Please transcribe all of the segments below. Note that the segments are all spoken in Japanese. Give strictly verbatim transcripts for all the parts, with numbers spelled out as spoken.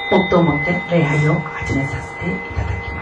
もっともって礼拝を始めさせていただきます。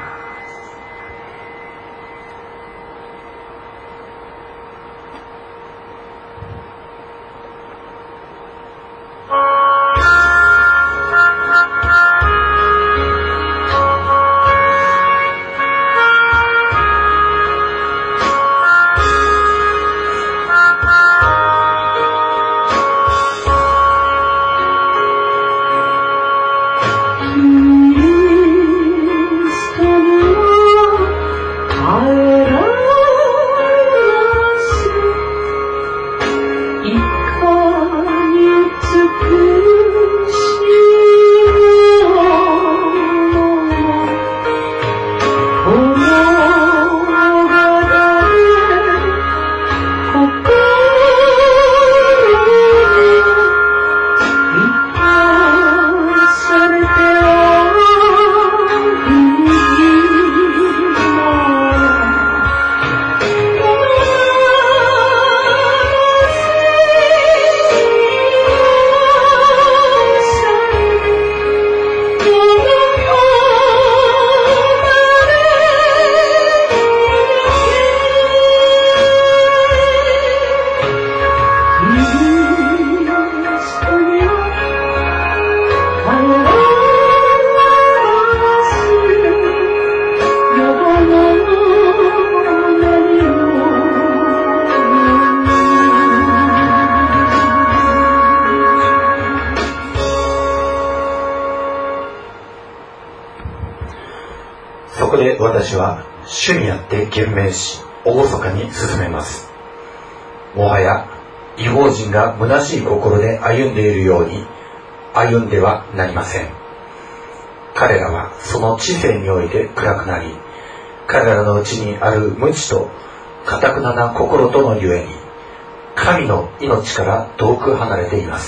私は主にあって厳命し厳かに進めます。もはや異邦人が虚しい心で歩んでいるように歩んではなりません。彼らはその知性において暗くなり、彼らのうちにある無知と堅くなな心とのゆえに神の命から遠く離れています。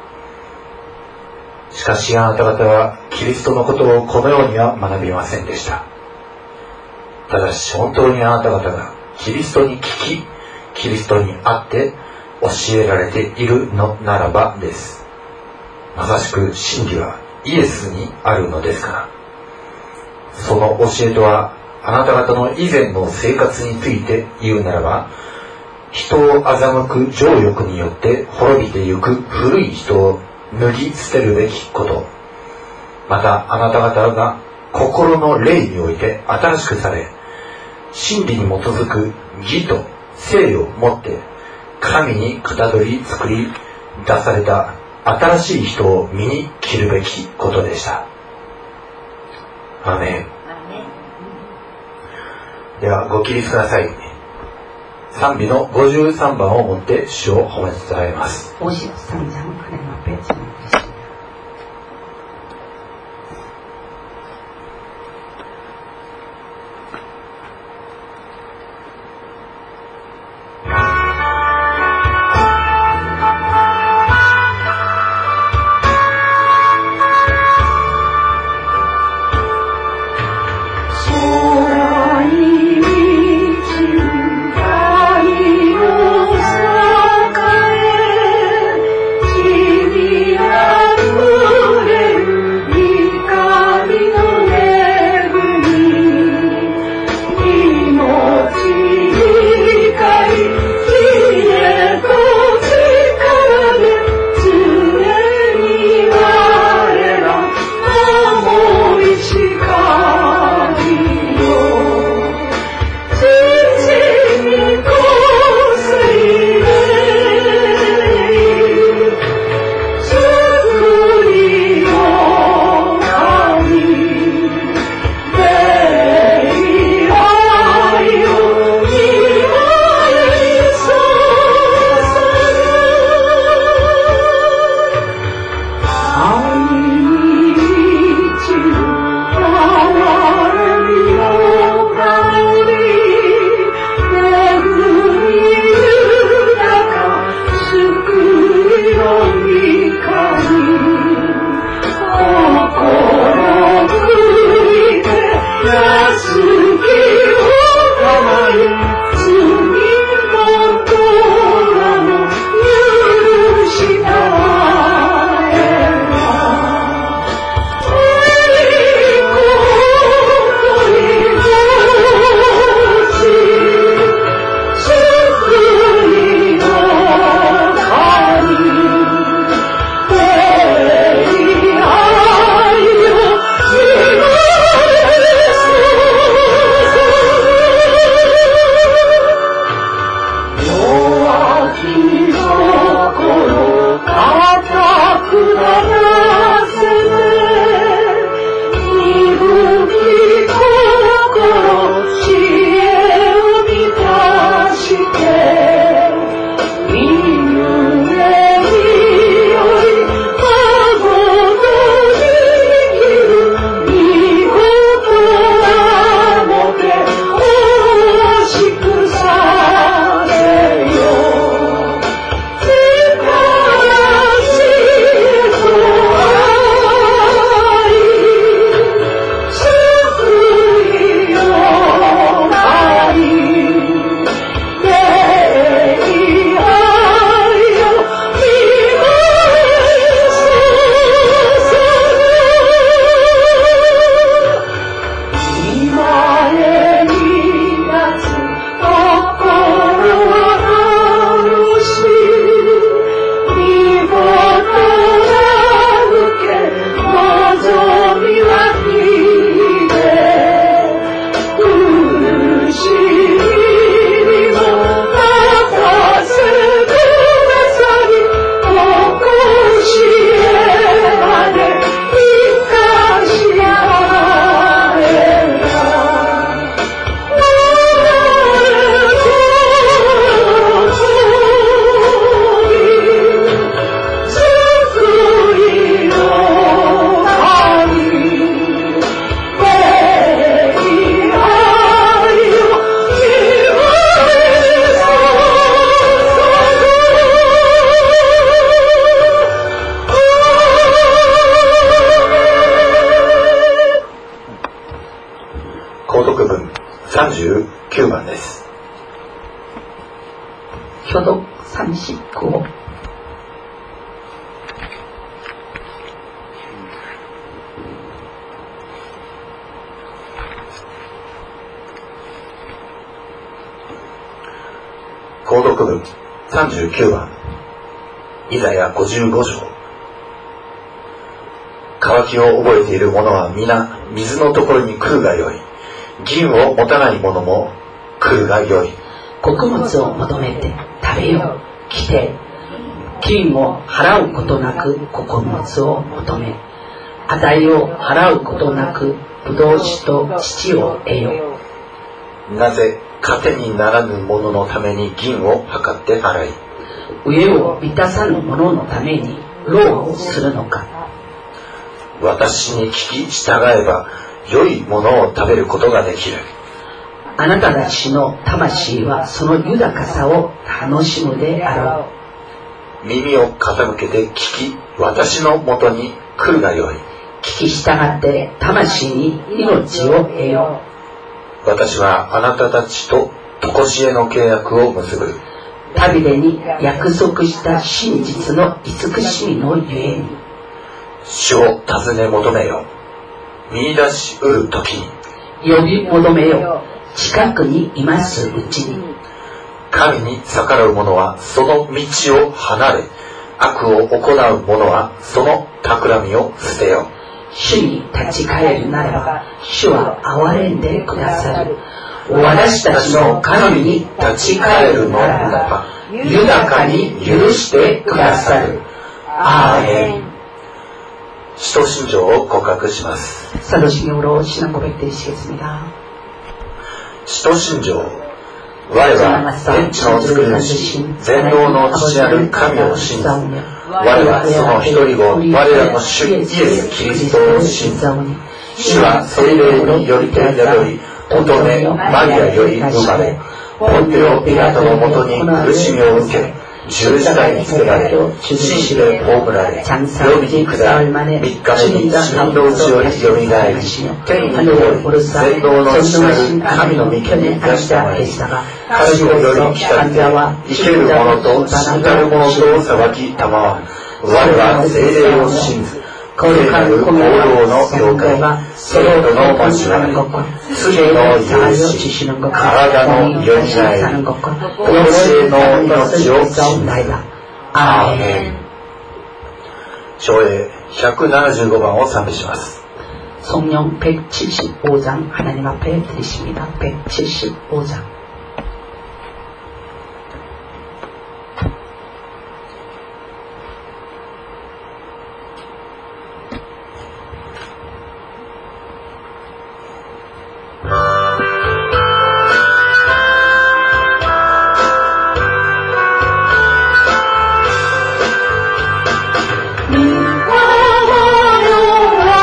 しかしあなた方はキリストのことをこのようには学びませんでした。ただし本当にあなた方がキリストに聞き、キリストにあって教えられているのならばです。まさしく真理はイエスにあるのですから。その教えとはあなた方の以前の生活について言うならば、人を欺く情欲によって滅びてゆく古い人を脱ぎ捨てるべきこと、またあなた方が心の霊において新しくされ、真理に基づく義と誠をもって神にかたどり作り出された新しい人を身に着るべきことでした。アーメン。ではご起立ください。賛美のごじゅうさんばんをもって主を褒め伝えます。 오십삼 장 하나님 앞에 찬양하겠습니다. Jesus さんじゅうきゅうばんです。 挙読さんじゅうきゅう購読文さんじゅうきゅうばん、イザヤごじゅうごじょう。渇きを覚えている者は皆水のところに来るがよい。銀を持たない者も来るがよい。 穀物を求めて食べよう。来て金を払うことなく穀物を求め、値を払うことなくブドウ酒と乳を得よう。なぜ糧にならぬ者のために銀を測って払い、 飢えを満たさぬ者のために労をするのか。 私に聞き従えば良いものを食べることができる。 あなたたちの魂はその豊かさを楽しむであろう。耳を傾けて聞き、私のもとに来るがよい。 聞き従って魂に命を得よう。 私はあなたたちと常しえの契約を結ぶ。 ダビデに約束した真実の慈しみのゆえに。 主を尋ね求めよ。見出しうるときに。 呼び求めよ。近くにいますうちに。 神に逆らう者はその道を離れ、悪を行う者はその企みを捨てよ。 主に立ち返るならば主は憐れんでくださる。私たちの神に立ち返るならば豊かに許してくださる。アーメン。 使徒信条を告白します。 사도신경으로 신앙 고백드리시겠습니다. 使徒信条。我は天地の作り主、全能の父なる神を信じ、我はその一人子、我らの主イエス・キリストを信じ、主は聖霊によりて宿り、乙女マリアより生まれ、ポンテオ・ピラトのもとに苦しみを受け、十字架につけられ、死死で葬られ、夜に下り、三日目に死人のうちよりよみがえり、天に昇り、全能の父なる神の御家に出してまいり、神をより来たって、生ける者と死んだる者と裁きたまわる。我は聖霊を信ず。聖なる行動の教会、聖徒の交わり、罪の許し、体のよみがえり、教えの命を信ず。アーメン。唱詠ひゃくななじゅうごばんを賛美します。 성령 백칠십오 장 하나님 앞에 드리십니다. 백칠십오 장.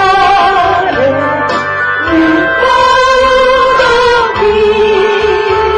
Thank you.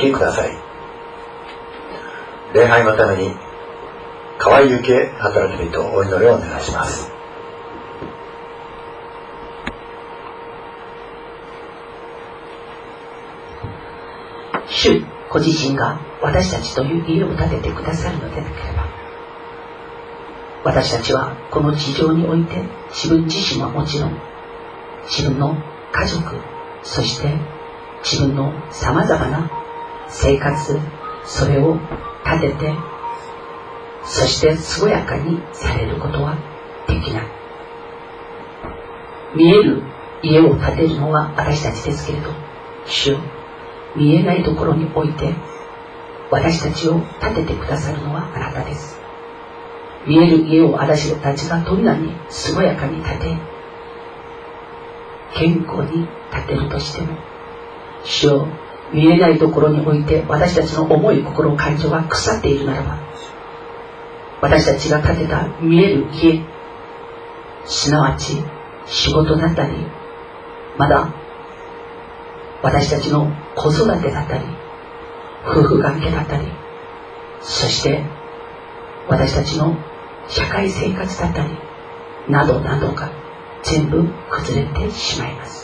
きください。礼拝のために河合幸恵働き人お祈りをお願いします。 主ご自身が私たちという家を建ててくださるのでなければ、私たちはこの地上において自分自身はもちろん、自分の家族、そして自分のさまざまな生活、それを立てて、そして健やかにされることはできない。見える家を建てるのは私たちですけれど、主よ、見えないところにおいて私たちを建ててくださるのはあなたです。見える家を私たちがどんなに健やかに建て、健康に建てるとしても、主よ、見えないところにおいて私たちの思い、心、感情が腐っているならば、私たちが建てた見える家、すなわち仕事だったり、まだ私たちの子育てだったり、夫婦関係だったり、そして私たちの社会生活だったりなどなどが全部崩れてしまいます。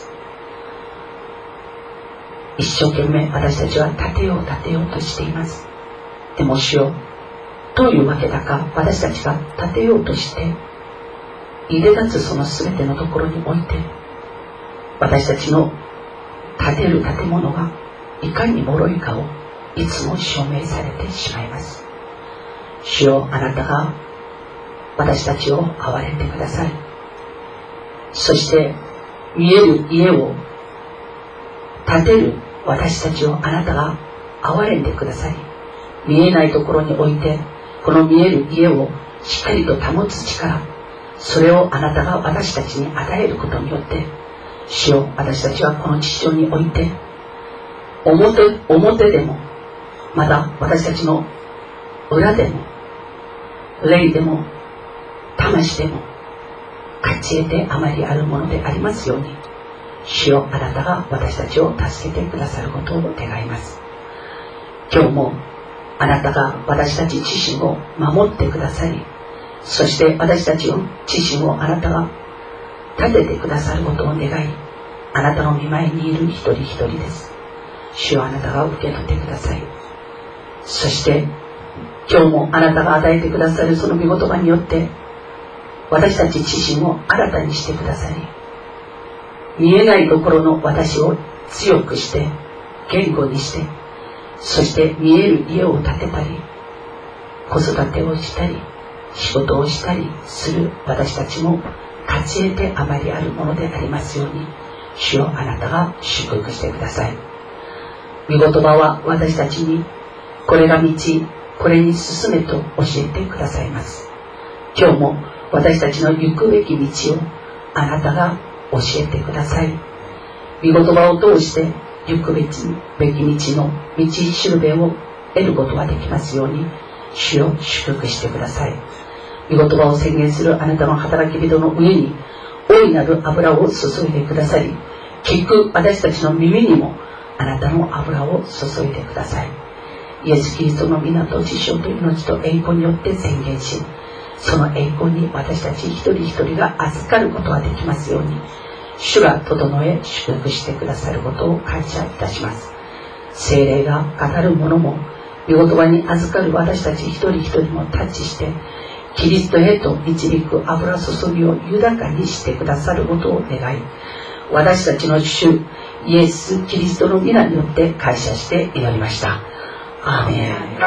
一生懸命私たちは建てよう建てようとしています。でも主よ、どういうわけだか私たちが建てようとして入れ立つその全てのところにおいて、私たちの建てる建物がいかに脆いかをいつも証明されてしまいます。主よ、あなたが私たちを憐れんでください。そして見える家を建てる私たちをあなたが憐れんでください。見えないところにおいてこの見える家をしっかりと保つ力、それをあなたが私たちに与えることによって、主よ、私たちはこの地上において表、表でもまた私たちの裏でも霊でも魂でも勝ち得てあまりあるものでありますように、主よ、あなたが私たちを助けてくださることを願います。今日もあなたが私たち自身を守ってくださり、そして私たちを自身をあなたが立ててくださることを願い、あなたの御前にいる一人一人です。主よ、あなたが受け取ってください。そして今日もあなたが与えてくださるその御言葉によって私たち自身を新たにしてくださり、見えないところの私を強くして言語にして、そして見える家を建てたり子育てをしたり仕事をしたりする私たちも勝ち得てあまりあるものでありますように、主よ、あなたが祝福してください。御言葉は私たちにこれが道、これに進めと教えてくださいます。今日も私たちの行くべき道をあなたが教えてください。御言葉を通して行くべき道の道しるべを得ることができますように、主を祝福してください。御言葉を宣言するあなたの働き人の上に大いなる油を注いでくださり、聞く私たちの耳にもあなたの油を注いでください。イエス・キリストの皆と知性と命と栄光によって宣言し、その栄光に私たち一人一人が預かることができますように、主が整え祝福してくださることを感謝いたします。聖霊が語るものも御言葉に預かる私たち一人一人もタッチして、キリストへと導く油注ぎを豊かにしてくださることを願い、私たちの主イエス・キリストの皆によって感謝して祈りました。アーメン。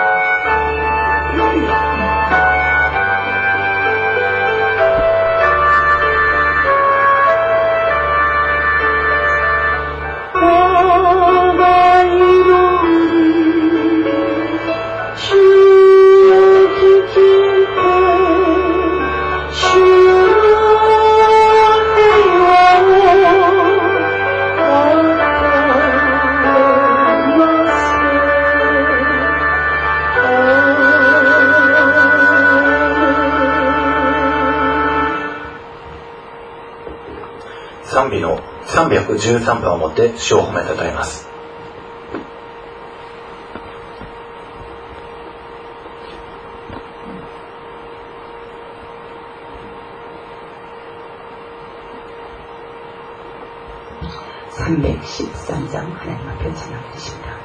賛美のさんびゃくじゅうさんばんをもって主を褒めたたえます。 삼백십삼 장 하나님 앞에 찬양하십니다.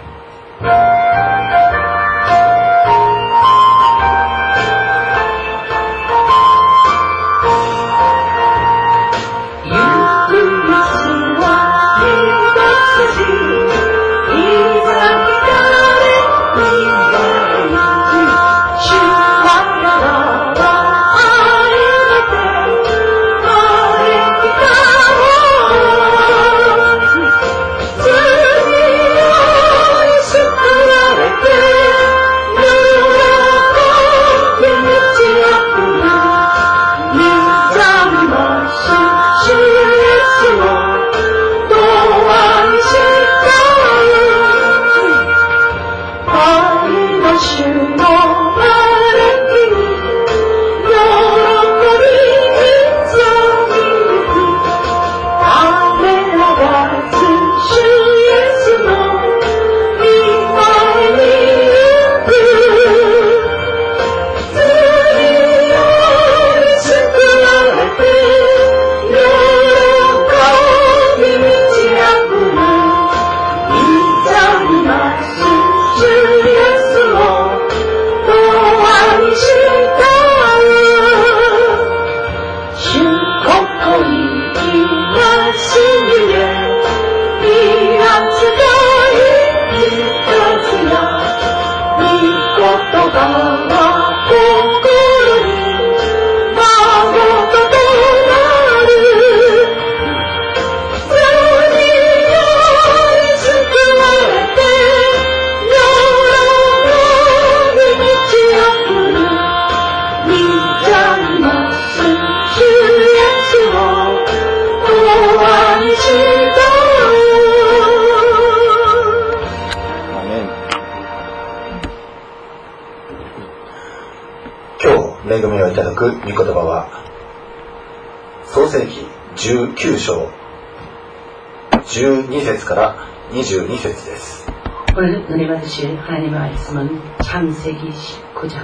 恵みをいただく御言葉は創世記じゅうきゅう章じゅうに節からにじゅうに節です。 오늘 은혜 받으실 하나님의 말씀은 창세기 십구 장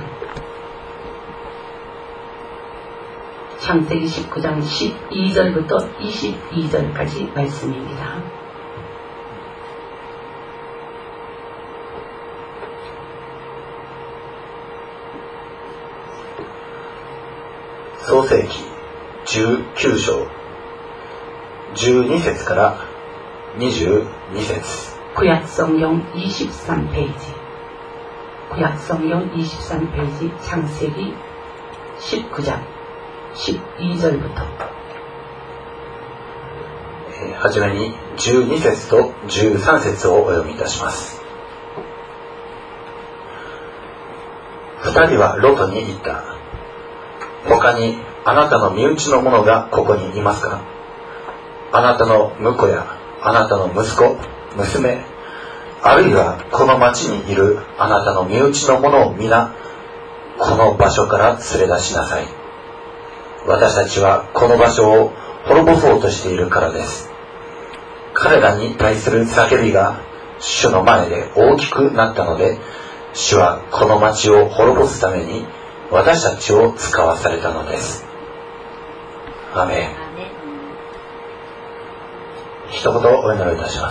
창세기 십구 장 십이 절부터 이십이 절까지 말씀입니다. 創世記じゅうきゅう章じゅうに節からにじゅうに節 구약성경 이십삼 페이지 구약성경 이십삼 페이지 창세기 십구 장 십이 절부터 はじめにじゅうに節とじゅうさん節をお読みいたします。二人はロトに言った。他にあなたの身内の者がここにいますか？あなたの婿やあなたの息子、娘、あるいはこの町にいるあなたの身内の者を皆この場所から連れ出しなさい。私たちはこの場所を滅ぼそうとしているからです。彼らに対する叫びが主の前で大きくなったので、主はこの町を滅ぼすために私たちを使わされたのです。アメン。一言お祈りいたします。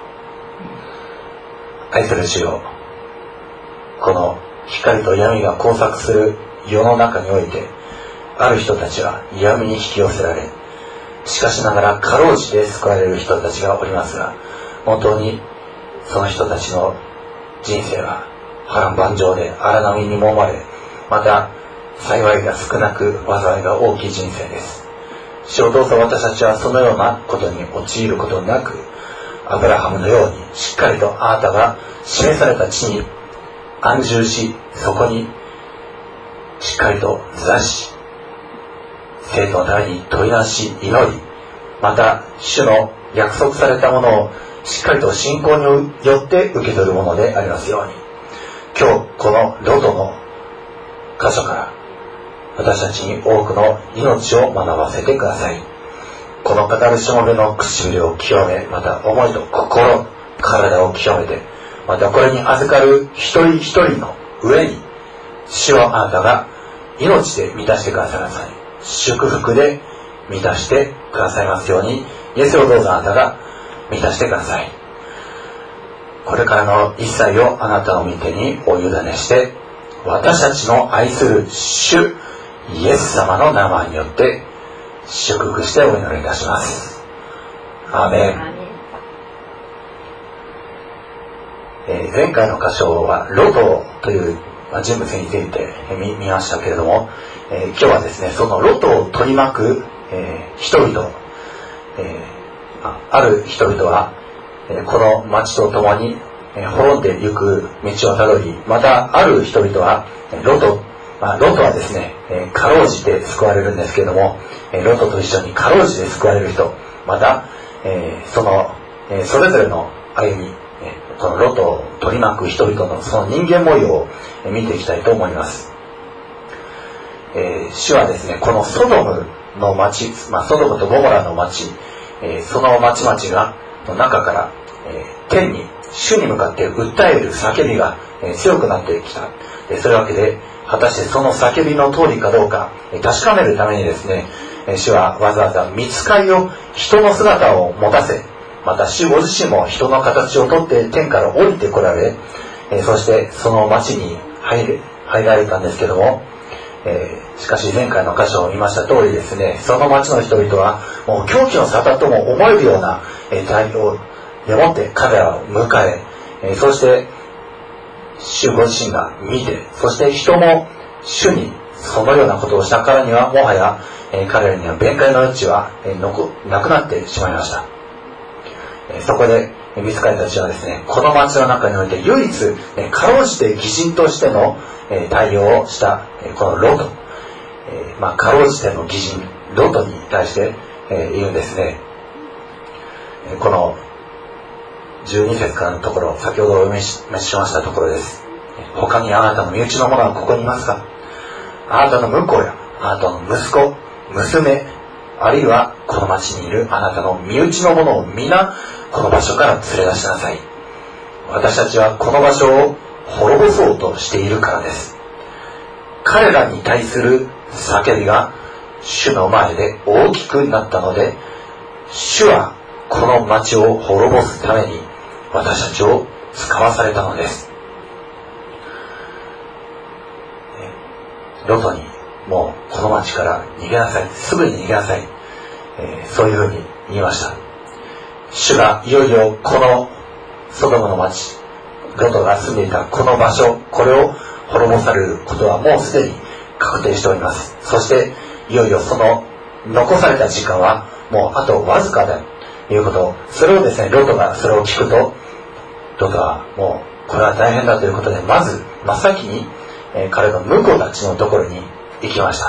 愛する主よ、この光と闇が交錯する世の中において、ある人たちは闇に引き寄せられ、しかしながらかろうじて救われる人たちがおりますが、本当にその人たちの人生は波乱万丈で荒波に揉まれ、また幸いが少なく災いが大きい人生です。主をどうぞ私たちはそのようなことに陥ることなく、アブラハムのようにしっかりとあなたが示された地に安住し、そこにしっかりと座し、生徒のために問いなし祈り、また主の約束されたものをしっかりと信仰によって受け取るものでありますように、今日このロトの箇所から私たちに多くの命を学ばせてください。この語るしもべの唇を清め、また思いと心、体を清めて、またこれに預かる一人一人の上に主をあなたが命で満たしてくださいなさい。祝福で満たしてくださいますように、イエスをどうぞあなたが満たしてください。これからの一切をあなたの御手にお委ねして、私たちの愛する主イエス様の名前によって祝福してお祈りいたします。アーメン。えー、前回の箇所はロトという人物について見, 見ましたけれども、えー、今日はですね、そのロトを取り巻く、えー、人々、えー、ある人々は、えー、この町と共に、えー、滅んでゆく道をたどり、またある人々はロト、まあ、ロトはですね、えー、かろうじて救われるんですけれども、えー、ロトと一緒にかろうじて救われる人、また、えー、その、えー、それぞれの歩み、このロトを取り巻く人々のその人間模様を見ていきたいと思います。えー、主はですね、このソドムの町、まあ、ソドムとゴモラの町、えー、その町々がの中から、えー、天に主に向かって訴える叫びが、えー、強くなってきた。でそういうわけで、果たしてその叫びの通りかどうか、えー、確かめるためにですね、えー、主はわざわざ御使いを人の姿を持たせ、また主ご自身も人の形をとって天から降りてこられ、えー、そしてその町に入れ入られたんですけども、えー、しかし前回の箇所を見ました通りですね、その町の人々はもう狂気の沙汰とも思えるような、えー、対応でもって彼らを迎え、えー、そして主ご自身が見て、そして人も主にそのようなことをしたからにはもはや、えー、彼らには弁解の余地は、えー、のこなくなってしまいました。そこで御使いたちはですね、この町の中において唯一かろうじて義人としての対応をしたこのロト、まあ、かろうじての義人ロトに対して言うんですね。このじゅうに節からのところ、先ほどお読みしましたところです。他にあなたの身内の者はここにいますか？あなたの婿やあなたの息子、娘、あるいはこの町にいるあなたの身内の者を皆この場所から連れ出しなさい。私たちはこの場所を滅ぼそうとしているからです。彼らに対する叫びが主の前で大きくなったので、主はこの町を滅ぼすために私たちを使わされたのです。ロトにもうこの町から逃げなさい、すぐに逃げなさい、えー、そういうふうに言いました。主がいよいよこのソドムの町、ロトが住んでいたこの場所、これを滅ぼされることはもうすでに確定しております。そしていよいよその残された時間はもうあとわずかだということ、それをですね、ロトがそれを聞くと、ロトはもうこれは大変だということで、まず真っ先に、えー、彼の婿たちのところに行きました。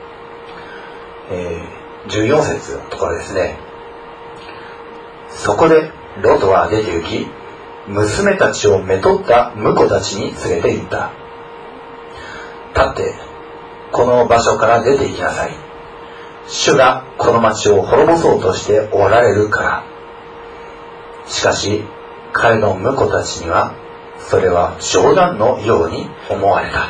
えー、じゅうよん節のところですね。そこでロトは出て行き、娘たちをめとった婿たちに連れて行った。立ってこの場所から出て行きなさい。主がこの町を滅ぼそうとしておられるから。しかし彼の婿たちにはそれは冗談のように思われた。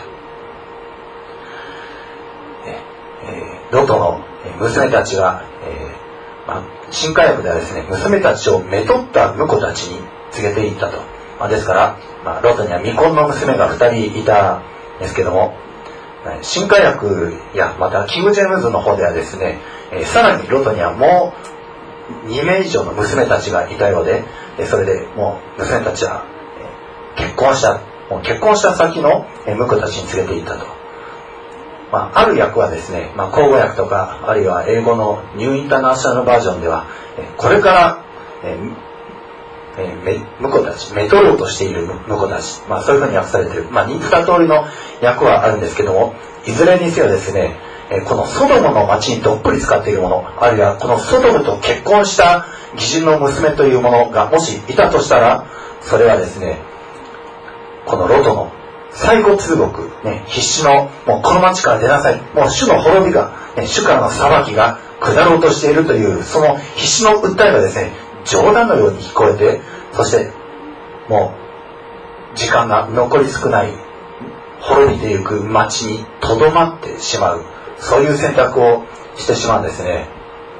えー、ロトの娘たちが、えーまあ、新科学ではですね、娘たちをめとった婿たちに告げていったと。まあ、ですから、まあ、ロトには未婚の娘がふたりいたんですけども、新科学やまたキングジェームズの方ではですね、えー、さらにロトにはもうにめい以上の娘たちがいたようで、それでもう娘たちは結婚した、もう結婚した先の婿たちに連れて行ったと。まあ、ある訳はですね、まあ、口語訳とかあるいは英語のニューインターナショナルバージョンでは、これから、えーえー、婿たち、めとろうとしている婿たち、まあ、そういうふうに訳されている、まあ、二通りの訳はあるんですけども、いずれにせよですね、このソドムの町にどっぷり使っているもの、あるいはこのソドムと結婚した義人の娘というものがもしいたとしたら、それはですね、このロトの最後通告、ね、必死のもうこの町から出なさい、もう主の滅びが、ね、主からの裁きが下ろうとしているというその必死の訴えがですね、冗談のように聞こえて、そしてもう時間が残り少ない滅びていく町にとどまってしまう、そういう選択をしてしまうんですね。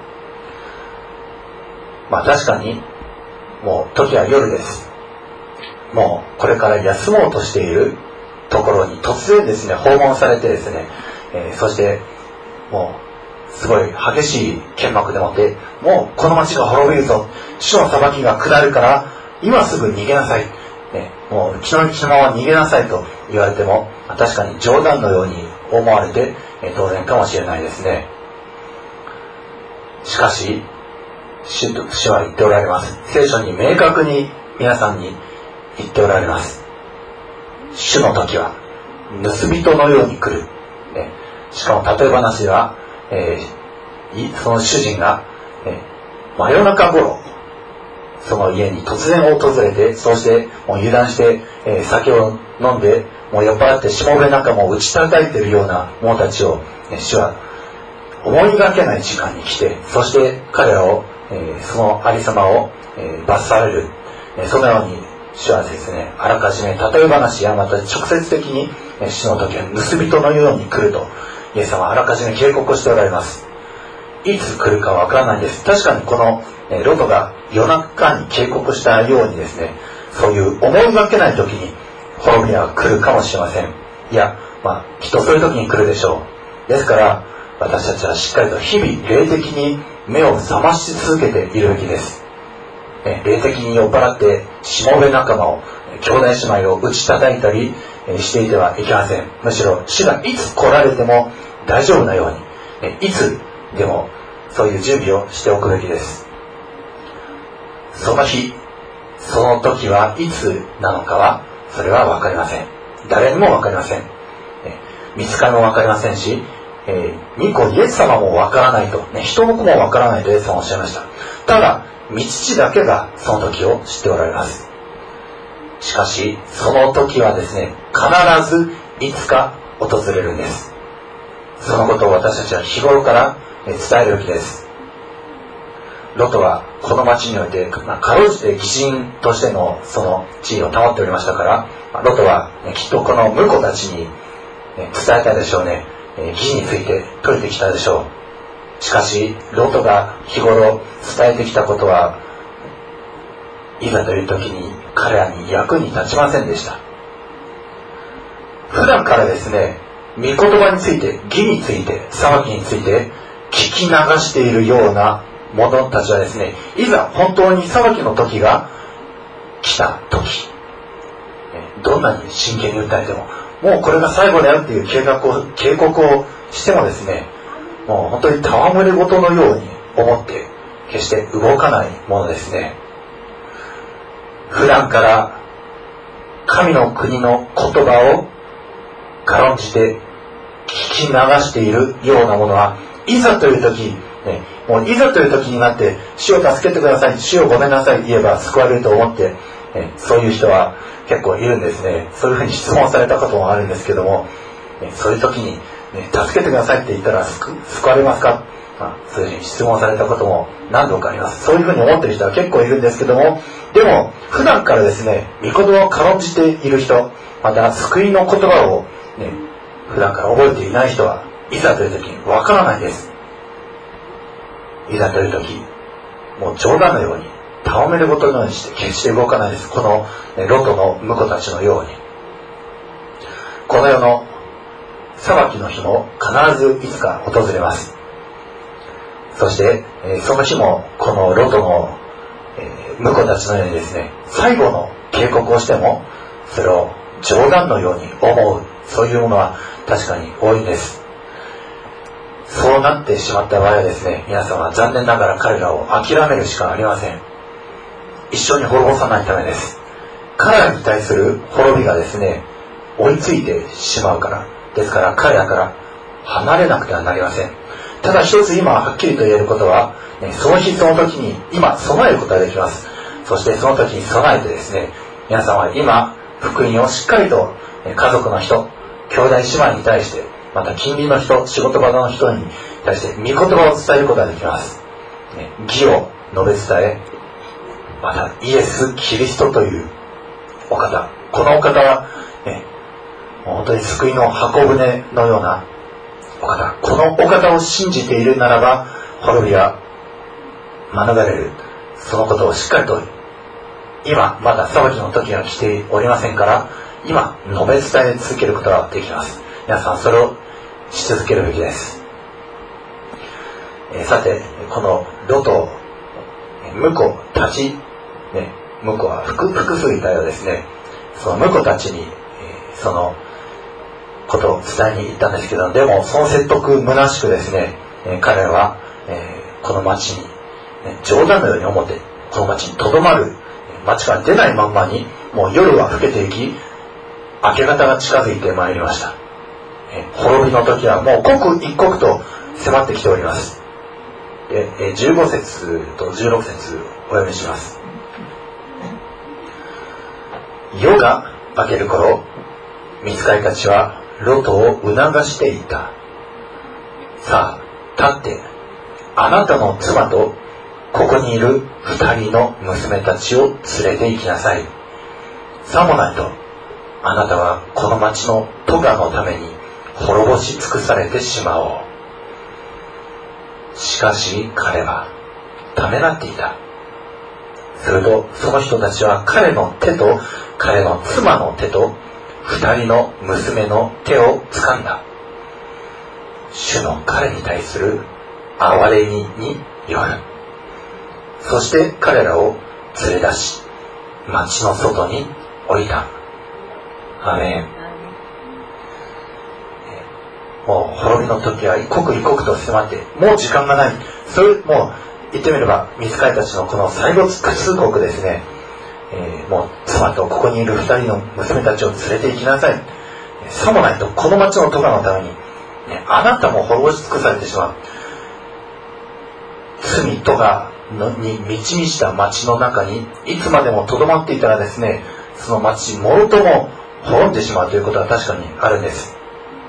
まあ確かにもう時は夜です。もうこれから休もうとしているところに突然ですね訪問されてですね、えー、そしてもうすごい激しい剣幕でもってもうこの町が滅びるぞ、主の裁きが下るから今すぐ逃げなさい、ね、もう気の気のまま逃げなさいと言われても確かに冗談のように思われて、えー、当然かもしれないですね。しかし主は言っておられます。聖書に明確に皆さんに言っておられます。主の時は盗人のように来る、ね、しかも例え話では、えー、その主人が、えー、真夜中頃その家に突然訪れて、そしてもう油断して、えー、酒を飲んでもう酔っ払ってしもべ仲間を打ち叩いているような者たちを、ね、主は思いがけない時間に来て、そして彼らを、えー、そのありさまを、えー、罰される、えー、そのように主はですね、あらかじめ例え話やまた直接的に、えー、主の時は盗人のように来るとイエス様はあらかじめ警告しておられます。いつ来るかわからないんです。確かにこの、えー、ロトが夜中に警告したようにですね、そういう思いがけない時に滅びが来るかもしれません。いや、まあきっとそういう時に来るでしょう。ですから私たちはしっかりと日々霊的に目を覚まし続けているべきです。霊的に酔っ払ってしもべ仲間を兄弟姉妹を打ち叩いたりしていてはいけません。むしろ主がいつ来られても大丈夫なようにいつでもそういう準備をしておくべきです。その日その時はいつなのかはそれは分かりません。誰にも分かりません。見つかりも分かりませんし、えー、御子イエス様も分からないと、ね、人の子も分からないとイエス様はおっしゃいました。ただ御父だけがその時を知っておられます。しかしその時はですね、必ずいつか訪れるんです。そのことを私たちは日頃から伝えるべきです。ロトはこの町においてかろうじて義人としてのその地位を保っておりましたから、ロトはきっとこの婿たちに伝えたでしょうね。義について説いてきたでしょう。しかしロトが日頃伝えてきたことはいざという時に彼らに役に立ちませんでした。普段からですね、御言葉について、義について、裁きについて聞き流しているような者たちはですね、いざ本当に裁きの時が来た時、どんなに真剣に訴えてももうこれが最後だよっていう計画を警告をしてもですね、もう本当に戯れ事のように思って決して動かないものですね。普段から神の国の言葉を軽んじて聞き流しているようなものはいざという時、ね、もういざという時になって主を助けてください、主をごめんなさい言えば救われると思って、ね、そういう人は結構いるんですね。そういうふうに質問されたこともあるんですけども、ね、そういう時に、ね、助けてくださいって言ったら救われますか、まあ、そういうふうに質問されたことも何度かあります。そういうふうに思っている人は結構いるんですけども、でも普段からですね、御言葉を軽んじている人、また救いの言葉を、ね、普段から覚えていない人はいざという時にわからないです。いざという時、もう冗談のように戯れ事のようにして決して動かないです。このロトの婿たちのように。この世の裁きの日も必ずいつか訪れます。そしてその日もこのロトの婿たちのようにですね、最後の警告をしてもそれを冗談のように思う、そういうものは確かに多いんです。そうなってしまった場合はですね、皆さんは残念ながら彼らを諦めるしかありません。一緒に滅ぼさないためです。彼らに対する滅びがですね、追いついてしまうからですから、彼らから離れなくてはなりません。ただ一つ今はっきりと言えることは、ね、その日その時に今備えることができます。そしてその時に備えてですね、皆さんは今福音をしっかりと家族の人、兄弟姉妹に対して、また近隣の人、仕事場の人に対して御言葉を伝えることができます。ね、義を述べ伝え、またイエス・キリストというお方、このお方は、ね、もう本当に救いの箱舟のようなお方、このお方を信じているならば滅びは免れる。そのことをしっかりと今まだ裁きの時が来ておりませんから、今述べ伝え続けることができます。皆さんそれをし続けるべきです。えー、さてこのロト婿たち、ね、婿は 複, 複数いたようですね。その婿たちに、えー、そのことを伝えに行ったんですけど、でもその説得虚しくですね、えー、彼らは、えー、この町に、ね、冗談のように思ってこの町にとどまる、町から出ないまんまにもう夜は更けていき、明け方が近づいてまいりました。えー、滅びの時はもう刻一刻と迫ってきております。で、えー、じゅうご節とじゅうろく節お読みします。夜が明ける頃、御使いたちはロトを促していた。さあ立って、あなたの妻とここにいる二人の娘たちを連れて行きなさい。さもないとあなたはこの町の咎のために滅ぼし尽くされてしまおう。しかし彼はためらっていた。するとその人たちは彼の手と彼の妻の手と二人の娘の手を掴んだ。主の彼に対する憐れみによる。そして彼らを連れ出し町の外に降りた。アメン。もう滅びの時は一刻一刻と迫って、もう時間がない。それもう言ってみれば御使いたちのこの最後通告ですね。えー、もう妻とここにいる二人の娘たちを連れて行きなさい。さもないとこの町の咎のために、ね、あなたも滅ぼし尽くされてしまう。罪とかに満ち満ちた町の中にいつまでもとどまっていたらですね、その町もろとも滅んでしまうということは確かにあるんです。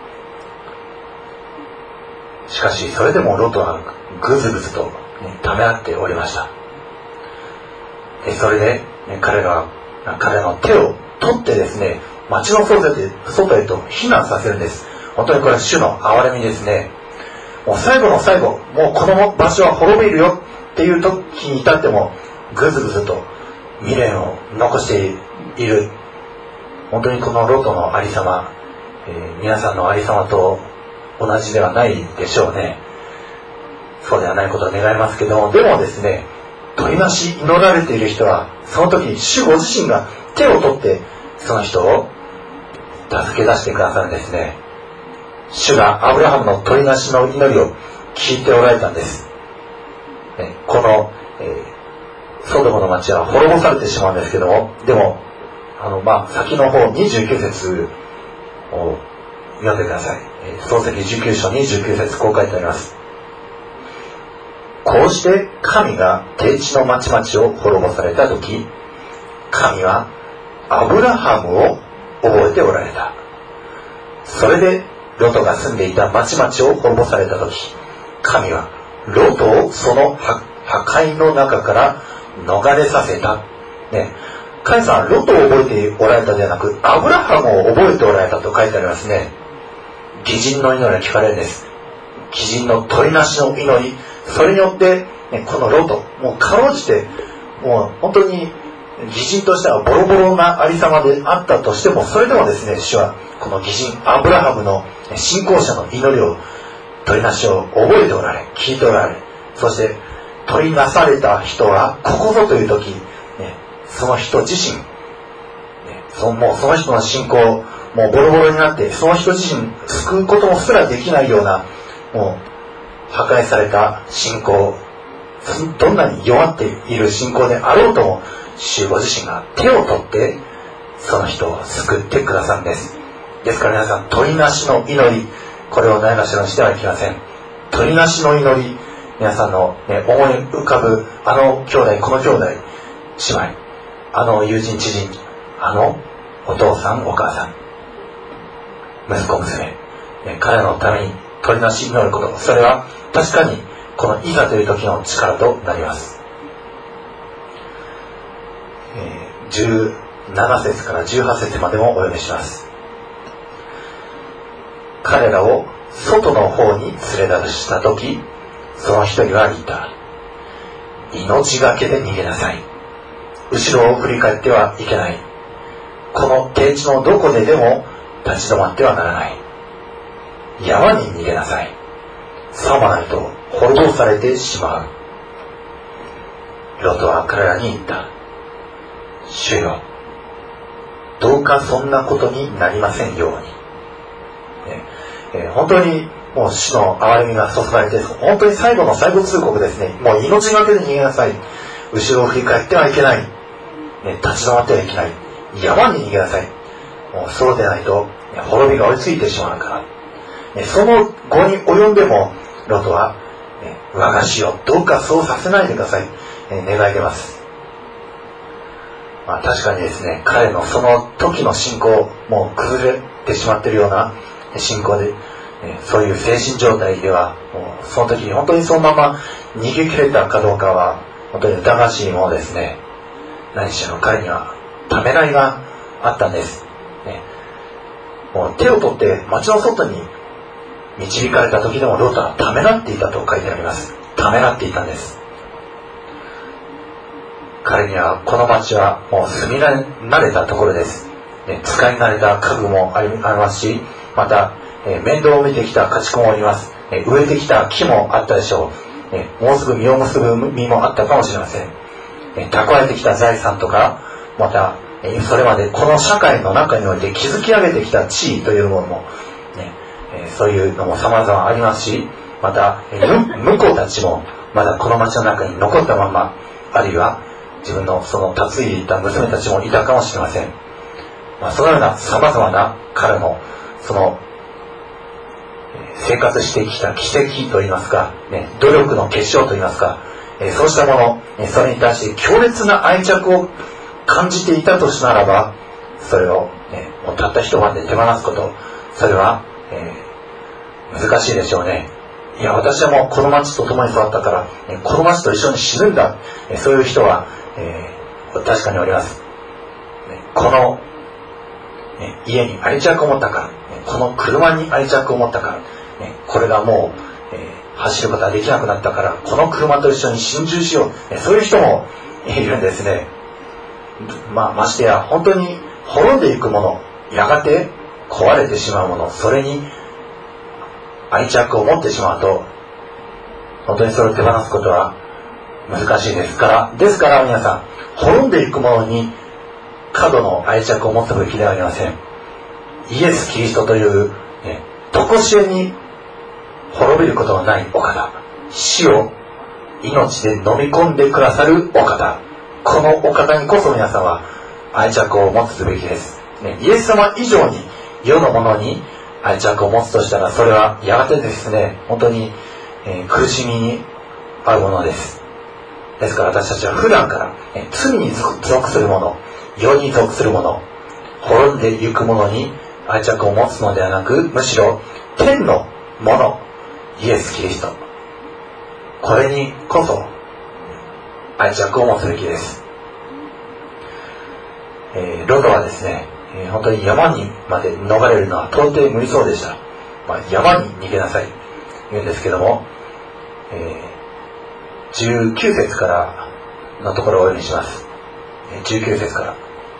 しかしそれでもロトはぐずぐずと、ね、ためらっておりました。それで、ね、彼らは彼の手を取ってですね、町の外へと避難させるんです。本当にこれは主の憐れみですね。もう最後の最後、もうこの場所は滅びるよっていう時に至ってもぐずぐずと未練を残している。本当にこのロトのありさま、えー、皆さんのありさまと同じではないでしょうね。そうではないことを願いますけども、でもですね、取りなし祈られている人はその時主ご自身が手を取ってその人を助け出してくださるんですね。主がアブラハムの取りなしの祈りを聞いておられたんです。この、えー、ソドムの町は滅ぼされてしまうんですけども、でもあの、まあ、先の方にじゅうきゅう節を読んでください。創世記じゅうきゅう章にじゅうきゅう節こう書いてあります。こうして神が低地の町々を滅ぼされた時、神はアブラハムを覚えておられた。それでロトが住んでいた町々を滅ぼされた時、神はロトをその破壊の中から逃れさせた。ね、神様はロトを覚えておられたではなく、アブラハムを覚えておられたと書いてありますね。義人の祈りが聞かれるんです。義人の取りなしの祈り、それによって、ね、このロト、もうかろうじて、もう本当に義人としてはボロボロなありさまであったとしても、それでもですね、主はこの義人アブラハムの信仰者の祈りを、取りなしを覚えておられ、聞いておられ、そして取りなされた人はここぞという時、ね、その人自身、ね、そもうその人の信仰もうボロボロになって、その人自身救うこともすらできないような、もう破壊された信仰、どんなに弱っている信仰であろうとも、主ご自身が手を取ってその人を救ってくださるんです。ですから皆さん、取りなしの祈り、これをないがしろにしてはいけません。取りなしの祈り、皆さんの、ね、思い浮かぶあの兄弟、この兄弟、姉妹、あの友人知人、あのお父さんお母さん、息子娘、ね、彼らのために取りなし祈ること、それは確かにこのいざという時の力となります。えー、じゅうなな節からじゅうはち節までもお読みします。彼らを外の方に連れ出した時、その一人は言った。命がけで逃げなさい。後ろを振り返ってはいけない。この低地のどこででも立ち止まってはならない。山に逃げなさい。さもないと滅ぼされてしまう。ロトは彼らに言った。主よ、どうかそんなことになりませんように。ねえー、本当にもう主の憐れみが注がれて、本当に最後の最後通告ですね。もう命がけで逃げなさい。後ろを振り返ってはいけない。ね、立ち止まってはいけない。山に逃げなさい。もうそうでないと、ね、滅びが追いついてしまうから。ね、その後に及んでも、ロトは、ね、我が主よ、どうかそうさせないでください。ね、願い出ます。まあ、確かにですね、彼のその時の信仰、もう崩れてしまっているような信仰で、そういう精神状態では、もうその時に本当にそのまま逃げ切れたかどうかは、本当に疑わしいものですね。何しろ彼にはためらいがあったんです。ね、もう手を取って町の外に導かれた時でもロトはためらっていたと書いてあります。ためらっていたんです。彼にはこの町はもう住み慣れたところです。ね、使い慣れた家具もありますし、また、えー、面倒を見てきた家畜もおります。えー、植えてきた木もあったでしょう。えー、もうすぐ実を結ぶ実もあったかもしれません。えー、蓄えてきた財産とか、また、えー、それまでこの社会の中において築き上げてきた地位というものも、ねえー、そういうのも様々ありますし、また、えー、婿たちもまだこの町の中に残ったまま、あるいは自分のその嫁いでいた娘たちもいたかもしれません。まあ、そのような様々な彼のその生活してきた奇跡といいますか、ね、努力の結晶といいますか、えー、そうしたもの、えー、それに対して強烈な愛着を感じていたとしならば、それを、ね、もうたった一晩で手放すこと、それは、えー、難しいでしょうね。いや、私はもうこの町と共に育ったから、えー、この町と一緒に死ぬんだ、えー、そういう人は、えー、確かにおります。ね、この、ね、家に愛着を持ったから、ね、この車に愛着を持ったから、ね、これがもう、えー、走ることができなくなったから、この車と一緒に心中しよう、ね、そういう人もいるんですね。まあ、ましてや本当に滅んでいくもの、やがて壊れてしまうもの、それに愛着を持ってしまうと、本当にそれを手放すことは難しいですから、ですから皆さん、滅んでいくものに過度の愛着を持つべきではありません。イエス・キリストという、ね、常しえに滅びることのないお方、死を命で飲み込んでくださるお方、このお方にこそ皆さんは愛着を持つべきです、ね、イエス様以上に世のものに愛着を持つとしたら、それはやがてですね、本当に、えー、苦しみに合うものです。ですから私たちは普段から、ね、罪に属するもの、世に属するもの、滅んでゆくものに愛着を持つのではなく、むしろ天のもの、イエス・キリスト、これにこそ愛着を持つべきです。えー、ロトはですね、えー、本当に山にまで逃れるのは到底無理そうでした。まあ、山に逃げなさいと言うんですけども、えー、じゅうきゅう節からのところをお読みします。じゅうきゅう節から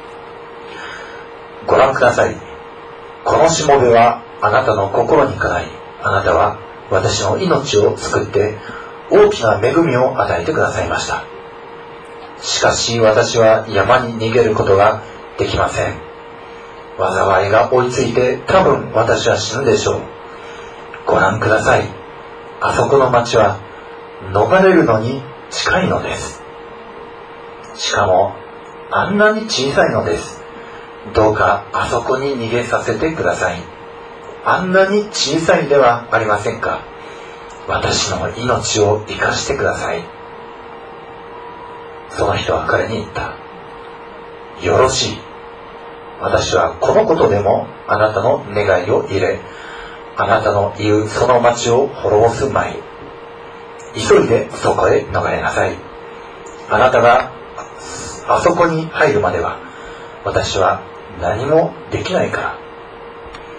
ご覧ください。このしもべはあなたの心にかない、あなたは私の命を救って大きな恵みを与えてくださいました。しかし私は山に逃げることができません。災いが追いついて多分私は死ぬでしょう。ご覧ください。あそこの町は逃れるのに近いのです。しかもあんなに小さいのです。どうかあそこに逃げさせてください。あんなに小さいではありませんか。私の命を生かしてください。その人は彼に言った。よろしい。私はこのことでもあなたの願いを入れ、あなたの言うその町を滅ぼす前、急いでそこへ逃れなさい。あなたがあそこに入るまでは私は何もできないから。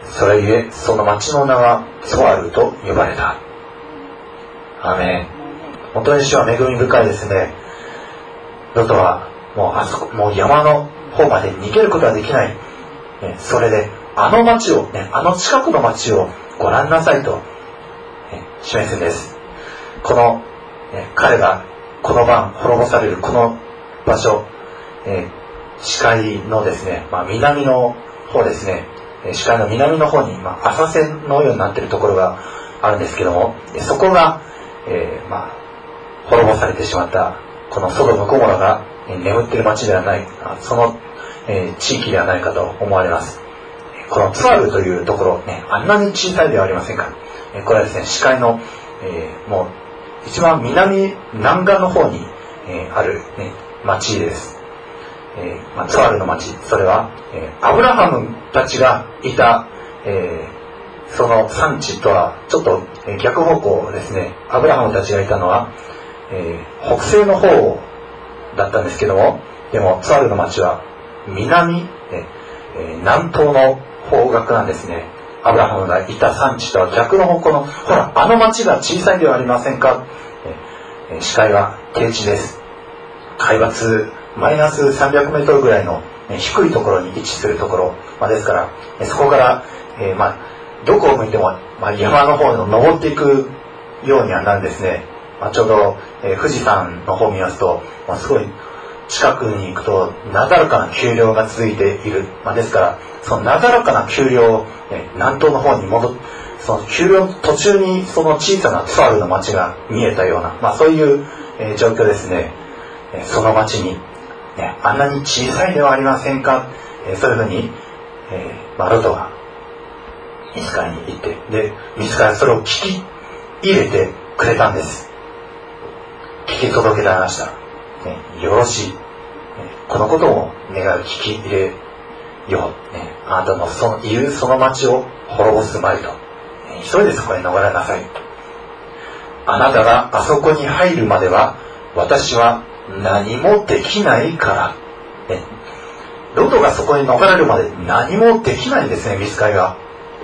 それゆえその町の名はツォアルと呼ばれた。アーメン。本当に主は恵み深いですね。ロトはもうあそこもう山の方まで逃げることはできない、ね、それであの町を、ね、あの近くの町をご覧なさいと、ね、示すんです。この、ね、彼がこの晩滅ぼされるこの場所、えー、視界のですね、まあ、南の方ですね、視界の南の方に、まあ、浅瀬のようになっているところがあるんですけども、そこが、えーまあ、滅ぼされてしまったこのソドム・ゴモラが眠っている町ではない、その、えー、地域ではないかと思われます。このツアルというところ、ね、あんなに小さいではありませんか。えー、これはですね、視界の、えー、もう一番南南岸の方に、えー、ある、ね、町です。えーまあ、ツアルの町、それは、えー、アブラハムたちがいた、えー、その産地とはちょっと、えー、逆方向ですね。アブラハムたちがいたのは、えー、北西の方だったんですけども、でもツアルの町は南、えー、南東の方角なんですね。アブラハムがいた産地とは逆の方向の、ほらあの町が小さいではありませんか。えー、視界は低地です。海抜マイナスさんびゃくメートルぐらいの、ね、低いところに位置するところ、まあ、ですから、ね、そこから、えーまあ、どこを向いても、まあ、山の方に登っていくようにはなるんですね。まあ、ちょうど、えー、富士山の方を見ますと、まあ、すごい近くに行くとなだらかな丘陵が続いている、まあ、ですからそのなだらかな丘陵、えー、南東の方に戻ってその丘陵の途中にその小さなツアルの町が見えたような、まあ、そういう、えー、状況ですね。えー、その町に、ね、あんなに小さいではありませんか、えー、そういうふうに、えーまあ、ロトがミツカに行ってでミツカはそれを聞き入れてくれたんです。聞き届けられました、ね、よろしい、ね、このことを願う聞き入れよう、ね、あなたのその言うその町を滅ぼすまいと、ね、急いでそこへ逃れなさい。あなたがあそこに入るまでは私は何もできないから、ね、ロトがそこに逃れるまで何もできないんですね、ミツカが。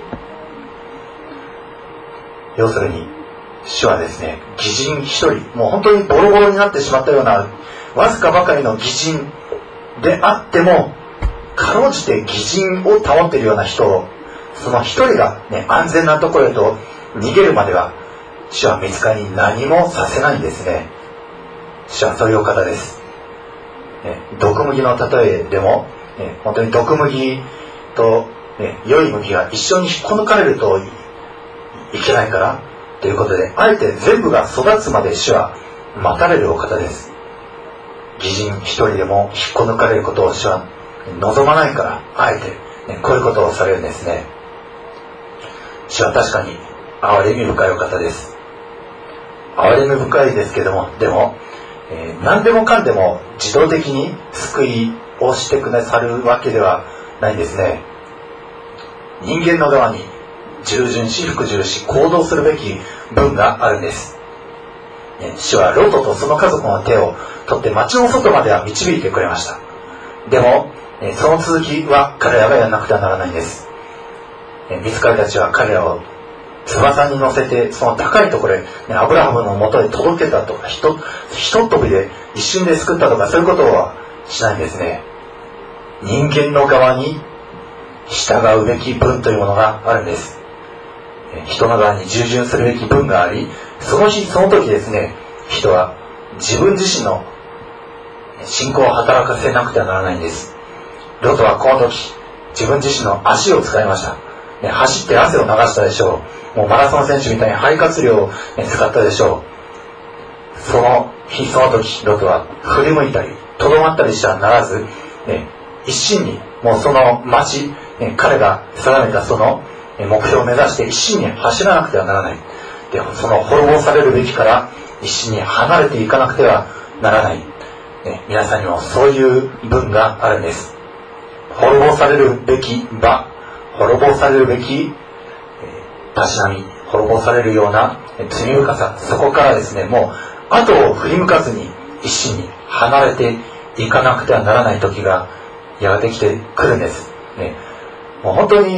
要するに主はですね、義人一人、もう本当にボロボロになってしまったようなわずかばかりの義人であってもかろうじて義人を保っているような人をその一人が、ね、安全なところへと逃げるまでは主はミツカに何もさせないんですね。主はそういうお方です、ね、毒麦の例えでも、ね、本当に毒麦と、ね、良い麦が一緒に引っこ抜かれるといけないからということであえて全部が育つまで主は待たれるお方です。義人一人でも引っこ抜かれることを主は望まないからあえて、ね、こういうことをされるんですね。主は確かに憐れみ深いお方です。憐れみ深いですけども、でも、えー、何でもかんでも自動的に救いをしてくださるわけではないんですね。人間の側に従順し服従し行動するべき分があるんです、ね、主はロトとその家族の手を取って町の外までは導いてくれました。でも、えー、その続きは彼らがやらなくてはならないんです、えー、ミツカたちは彼らを翼に乗せてその高いところへ、ね、アブラハムの元へ届けたとかひとひとっ飛びで一瞬で救ったとかそういうことはしないんですね。人間の側に従うべき分というものがあるんです。人の側に従順するべき分があり、その日その時ですね、人は自分自身の信仰を働かせなくてはならないんです。ロトはこの時自分自身の足を使いました、ね、走って汗を流したでしょう。もうマラソン選手みたいに肺活量を、ね、使ったでしょう。その日その時ロトは振り向いたりとどまったりしてはならず、ね、一心にもうその町、ね、彼が定めたその目標を目指して一心に走らなくてはならない。でその滅ぼされるべきから一心に離れていかなくてはならない、ね、皆さんにもそういう分があるんです。滅ぼされるべき場、滅ぼされるべきたしなみ、滅ぼされるような罪深さ、そこからですね、もう後を振り向かずに一心に離れていかなくてはならない時がやがてきてくるんです、ね、もう本当に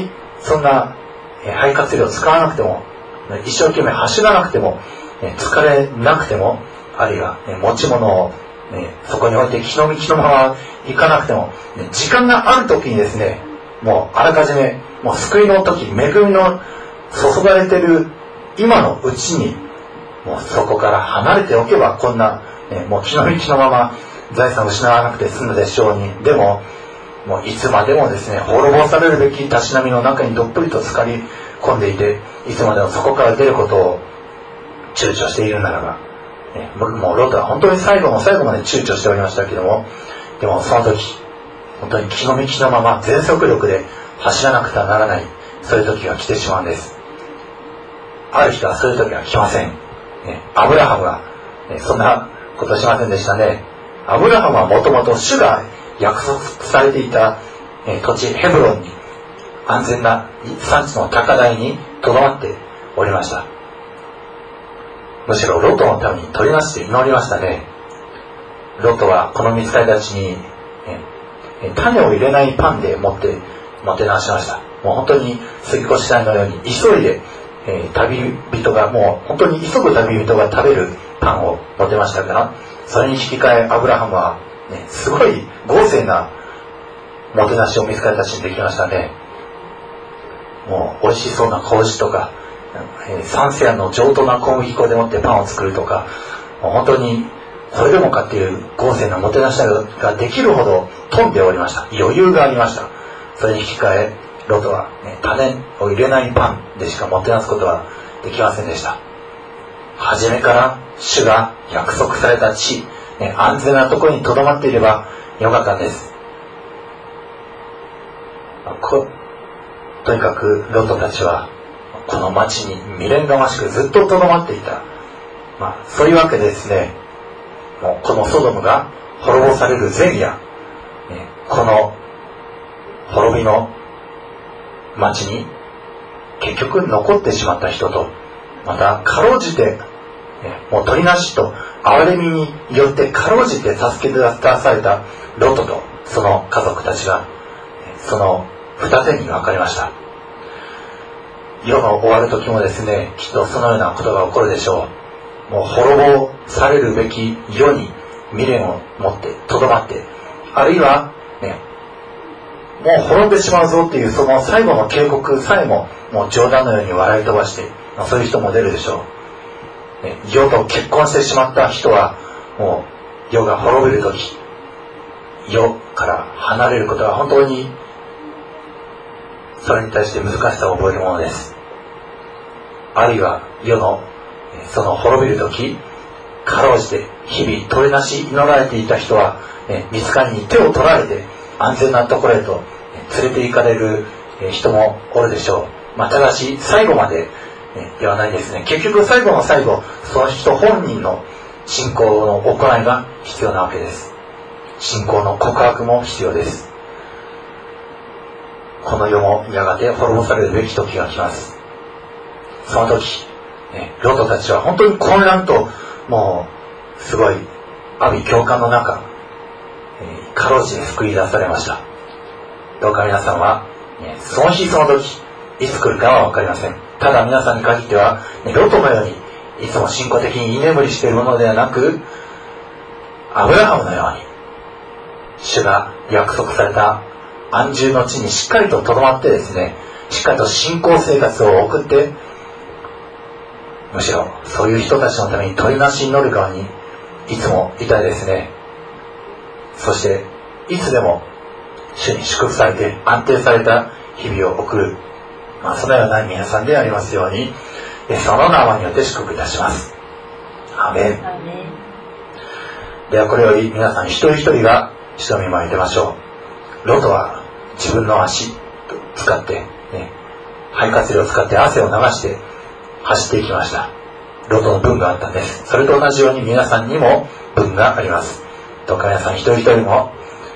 そんな、えー、肺活量を使わなくても、一生懸命走らなくても、えー、疲れなくても、あるいは、ね、持ち物を、ね、そこに置いて気の気のまま行かなくても、ね、時間がある時にですね、もうあらかじめもう救いの時、恵みの注がれている今のうちに、もうそこから離れておけば、こんな、ね、もう気の気のまま財産を失わなくて済むでしょうに。でももういつまでもですね、滅ぼされるべきたしなみの中にどっぷりと浸かり込んでいて、いつまでもそこから出ることを躊躇しているならば、ね、もうロトは本当に最後の最後まで躊躇しておりましたけども、でもその時本当に気の気のまま全速力で走らなくてはならない、そういう時が来てしまうんです。ある人はそういう時は来ません、ね、アブラハムは、ね、そんなことしませんでしたね。アブラハムはもともと主が約束されていた、えー、土地ヘブロンに、安全な産地の高台にとどまっておりました。むしろロトのために取りなして祈りましたね。ロトはこの御使いたちに、えー、種を入れないパンでもってもてなしました。もう本当に杉越隊のように急いで、えー、旅人がもう本当に急ぐ旅人が食べるパンを持てましたから、それに引き換えアブラハムは、ね、すごい豪勢なもてなしを見つかりたちにできましたね。もう美味しそうな麹とか、えー、サンセアの上等な小麦粉でもってパンを作るとか、もう本当にこれでもかっていう豪勢なもてなしができるほど富んでおりました。余裕がありました。それに引き換えロトは、ね、種を入れないパンでしかもてなすことはできませんでした。初めから主が約束された地、ね、安全なところにとどまっていればよかったんです。とにかくロトたちはこの町に未練がましくずっととどまっていた、まあ、そういうわけでですね、もうこのソドムが滅ぼされる前夜、ね、この滅びの町に結局残ってしまった人と、またかろうじて、ね、もう取りなしと憐れみによってかろうじて助け出されたロトとその家族たちがその二手に分かれました。世の終わる時もですね、きっとそのようなことが起こるでしょう。もう滅ぼされるべき世に未練を持ってとどまって、あるいはね、もう滅んでしまうぞっていうその最後の警告さえももう冗談のように笑い飛ばして、そういう人も出るでしょう、ね、世と結婚してしまった人はもう世が滅びる時、世から離れることは本当にそれに対して難しさを覚えるものです。あるいは世のその滅びる時、かろうじて日々取りなし祈られていた人は、ね、見つかりに手を取られて安全なところへと連れて行かれる人もおるでしょう。まあ、ただし最後まで、ね、ではないですね。結局最後の最後、その人本人の信仰の行いが必要なわけです。信仰の告白も必要です。この世もやがて滅ぼされるべき時が来ます。その時、ね、ロトたちは本当に混乱と、もうすごい阿鼻教官の中、えー、かろうじて救い出されました。どうか皆さんは、ね、その日その時いつ来るかは分かりません。ただ皆さんに限っては、ね、ロトのようにいつも信仰的に居眠りしているものではなく、アブラハムのように主が約束された安住の地にしっかりととどまってですね、しっかりと信仰生活を送って、むしろそういう人たちのために取りなし祈る側にいつもいたいですね。そしていつでも主に祝福されて安定された日々を送る、まあ、そのような皆さんでありますように、その名前によって祝福いたします。アメン。アメン。ではこれより皆さん一人一人が主の御前に出ましょう。ロトは自分の足を使って、ね、肺活量を使って汗を流して走っていきました。ロトの分があったんです。それと同じように皆さんにも分があります。どうか皆さん一人一人も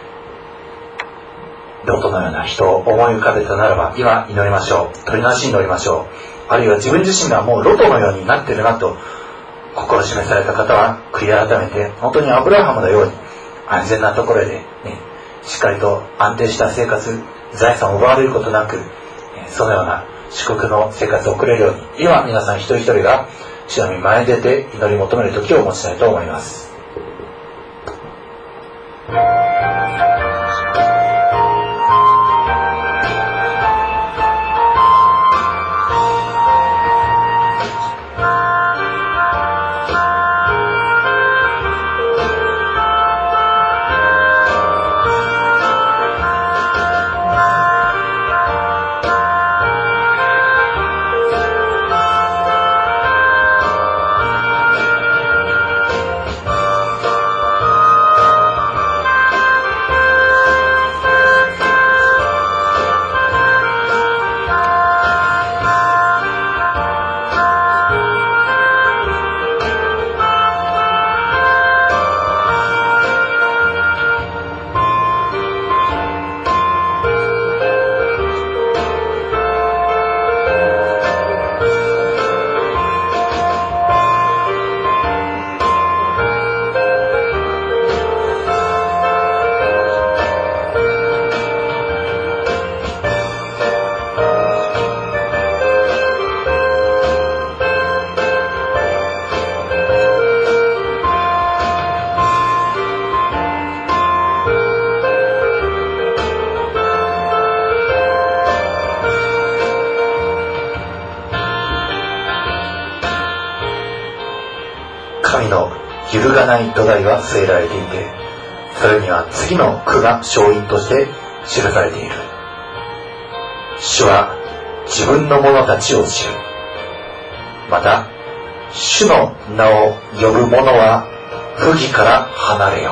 ロトのような人を思い浮かべたならば今祈りましょう。取りなし祈りましょう。あるいは自分自身がもうロトのようになっているなと心示された方は悔い改めて、本当にアブラハムのように安全なところで、ね、しっかりと安定した生活、財産を奪われることなく、 そのような祝福の生活を送れるように、今皆さん一人一人が主の御前に出て祈り求める時を持ちたいと思います。神の揺るがない土台が据えられていて、それには次の句が勝因として記されている。主は自分の者たちを知る。また主の名を呼ぶ者は不義から離れよ。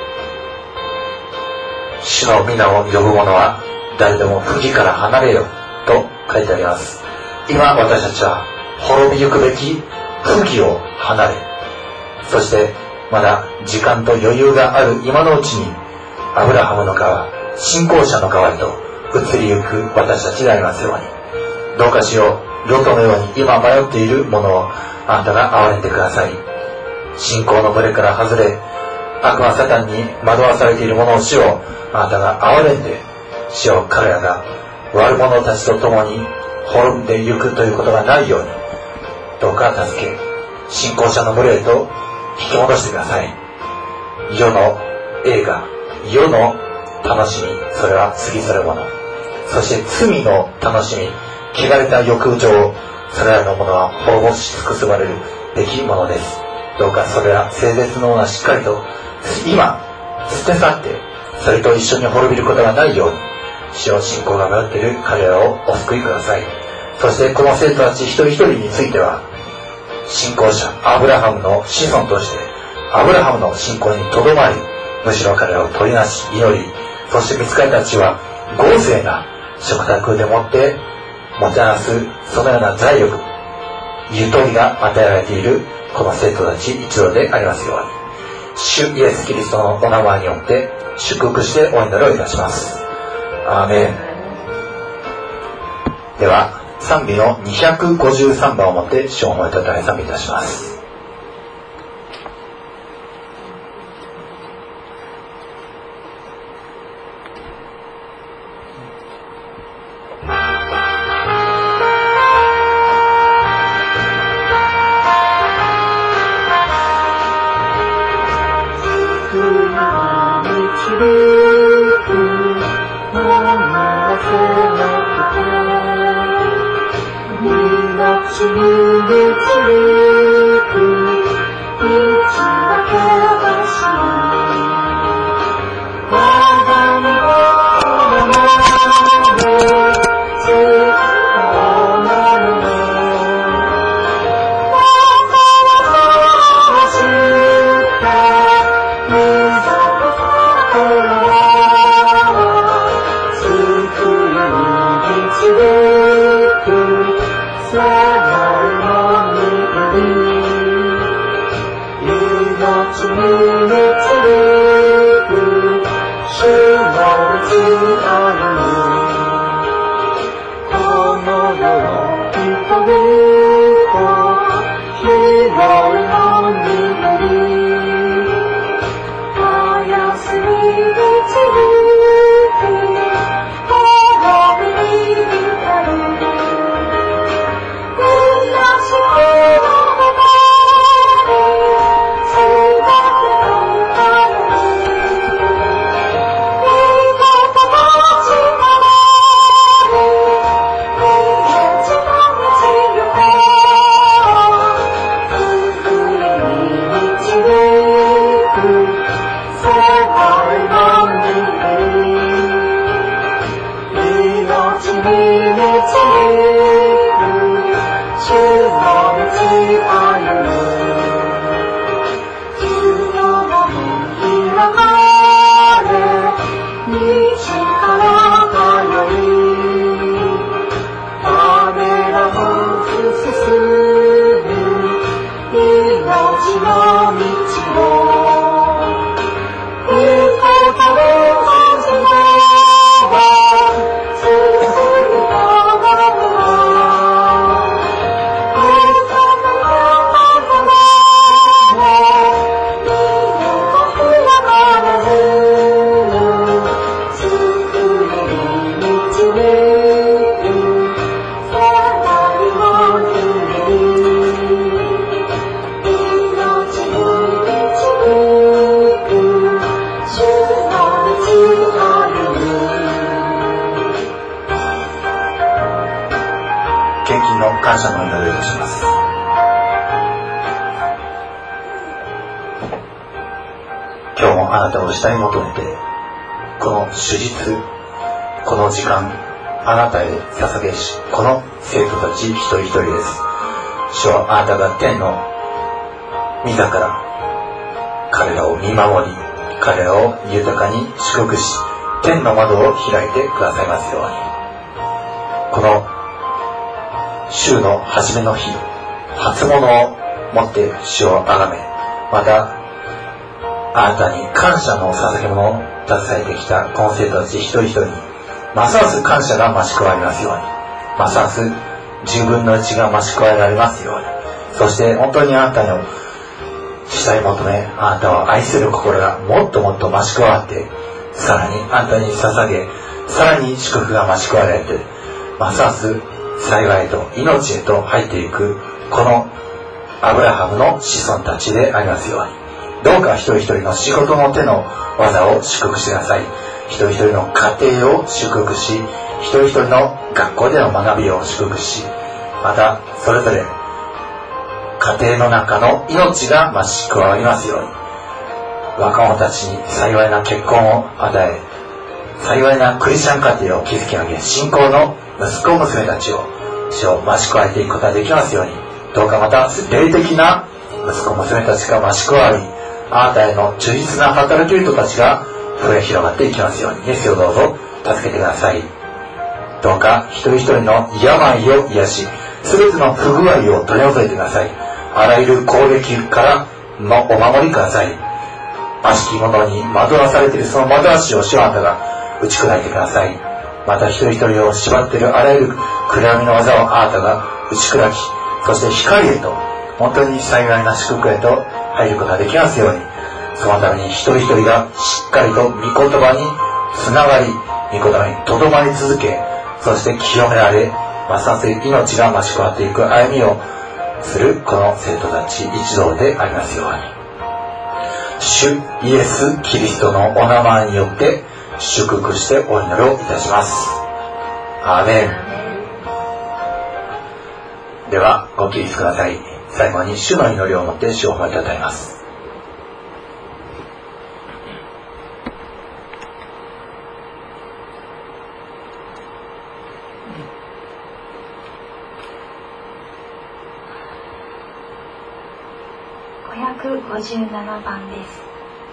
主の皆を呼ぶ者は誰でも不義から離れよと書いてあります。今私たちは滅びゆくべき不義を離れ、そしてまだ時間と余裕がある今のうちにアブラハムの川、信仰者の川へと移りゆく私たちでありますように、どうかしよう、ロトのように今迷っているものをあなたが憐れんでください。信仰の群れから外れ、悪魔サタンに惑わされている者を主をあなたが憐れんで、主を彼らが悪者たちと共に滅んでゆくということがないように、どうか助け、信仰者の群れへと引き戻してください。世の映画、世の楽しみ、それは過ぎ去るもの。そして罪の楽しみ、汚れた欲情、それらのものは滅ぼし尽くすばれるべきものです。どうかそれら聖絶のものはしっかりと今捨て去って、それと一緒に滅びることがないように、主を信仰が迷っている彼らをお救いください。そしてこの生徒たち一人一人については、信仰者アブラハムの子孫としてアブラハムの信仰にとどまり、むしろ彼らを取りなし祈り、そして見つかりたちは豪勢な食卓でもってもてなす、そのような財力、ゆとりが与えられているこの生徒たち一同でありますように、主イエスキリストのお名前によって祝福してお祈りをいたします。アーメン。では賛美のにひゃくごじゅうさんばんをもって主を褒めたたえ賛美いたします。 Thank you. 感謝の祈りをいたします。今日もあなたを慕い求めて、この手術、この時間、あなたへ捧げし、この生徒たち一人一人です。主はあなたが天の御座から彼らを見守り、彼らを豊かに祝福し、天の窓を開いてくださいますように。この週の初めの日、初物を持って主をあがめ、またあなたに感謝の捧げ物を携えてきたこの生徒たち一人一人に、ますます感謝が増し加わりますように、ますますじゅうぶんのいちが増し加えられますように、そして本当にあなたの慕い求め、あなたを愛する心がもっともっと増し加わって、さらにあなたに捧げ、さらに祝福が増し加えられて、ますます幸いと命へと入っていくこのアブラハムの子孫たちでありますように、どうか一人一人の仕事の手の技を祝福してください。一人一人の家庭を祝福し、一人一人の学校での学びを祝福し、またそれぞれ家庭の中の命が増し加わりますように、若者たちに幸いな結婚を与え、幸いなクリスチャン家庭を築き上げ、信仰の息子娘たちを主を増し加えていくことができますように、どうかまた霊的な息子娘たちが増し加わり、あなたへの忠実な働き人たちが増え広がっていきますように、イエスをどうぞ助けてください。どうか一人一人の病を癒し、すべての不具合を取り除いてください。あらゆる攻撃からのお守りください。悪しき者に惑わされているその惑わしを主はあなたが打ち砕いてください。また一人一人を縛っているあらゆる暗闇の技をあなたが打ち砕き、そして光へと、本当に幸いな祝福へと入ることができますように、そのために一人一人がしっかりと御言葉につながり、御言葉にとどまり続け、そして清められ、ますます命が増し加わっていく歩みをするこの生徒たち一同でありますように、主イエス・キリストのお名前によって祝福してお祈りをいたします。アーメン。ではご起立ください。最後に主の祈りをもって主を褒めたたえます。 ごひゃくごじゅうななばんです。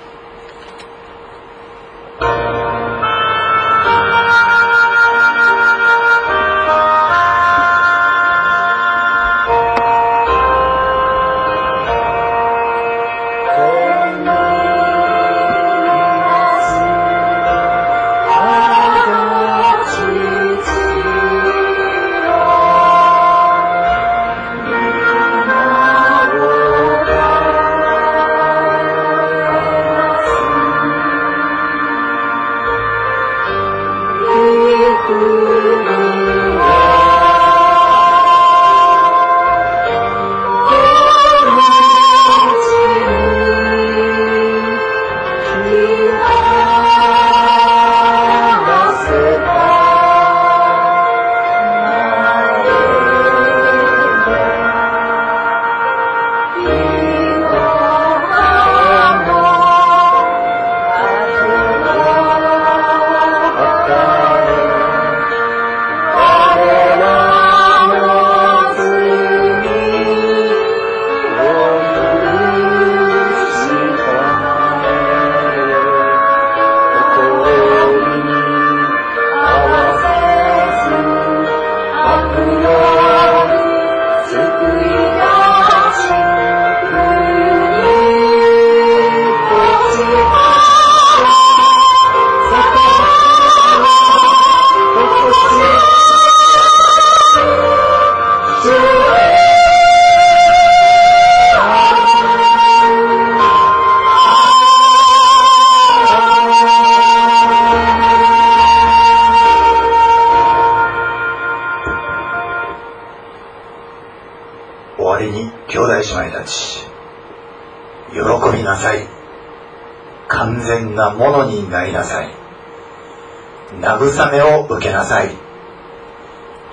なものになりなさい。慰めを受けなさい。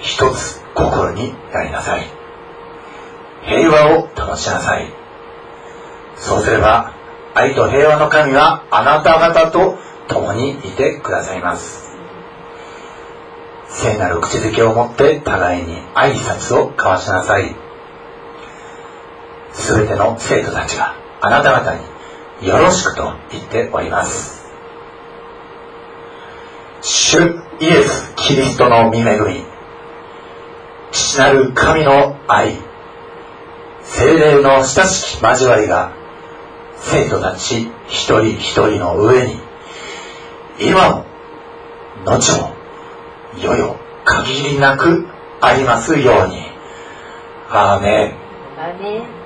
一つ心になりなさい。平和を保ちなさい。そうすれば愛と平和の神はあなた方と共にいてくださいます。聖なる口づけを持って互いに挨拶を交わしなさい。すべての生徒たちがあなた方によろしくと言っております。主イエス・キリストの御恵み、父なる神の愛、聖霊の親しき交わりが生徒たち一人一人の上に今も後も世々限りなくありますように。アーメン。 アーメン。